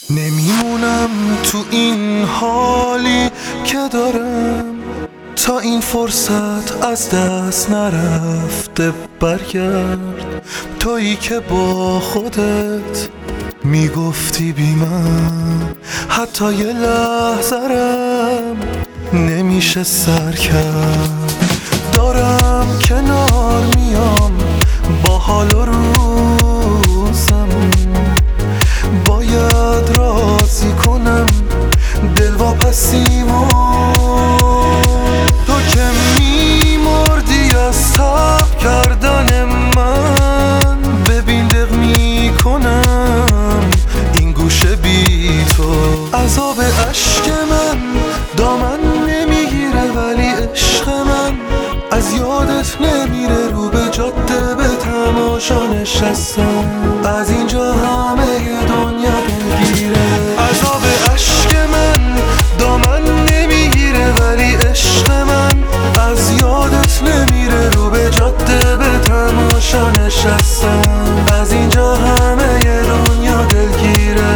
نمیمونم تو این حالی که دارم تا این فرصت از دست نرفته. برگرد تویی که با خودت میگفتی بی من حتی یه لحظه‌رم نمیشه سر کرد. دارم کنار میام با حال و روزم، باید راضی کنم دل واپسیمو. تو که میمردی از تب کردن من، ببین دق میکنم این گوشه بی تو. عذاب عشق من دامن نمیگیره ولی عشق من از یادت نمیره. رو به جاده به تماشا نشستم، از اینجا همه دنیا دلگیره. عذاب عشق من دامن نمیگیره ولی عشق من از یادت نمیره. رو به جاده به تماشا نشستم، از اینجا همه دنیا دلگیره.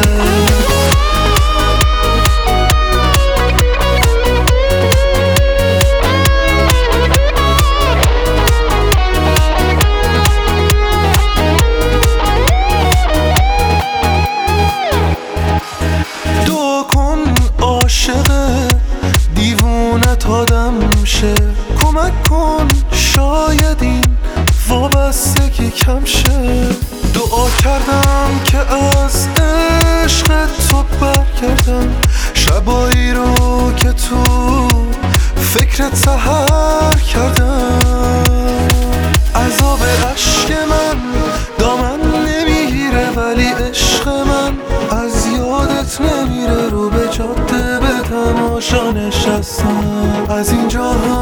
عاشق دیوونت آدم شه، کمک کن شاید این وابستگی کم شه. دعا کردم که از عشق تو برگردم، شبایی رو که تو فکرت سحر کردم. عذاب عشق من دامن نمیگیره ولی عشق من از یادت نمیره. رو به جاده به تماشا نشستم، از اینجا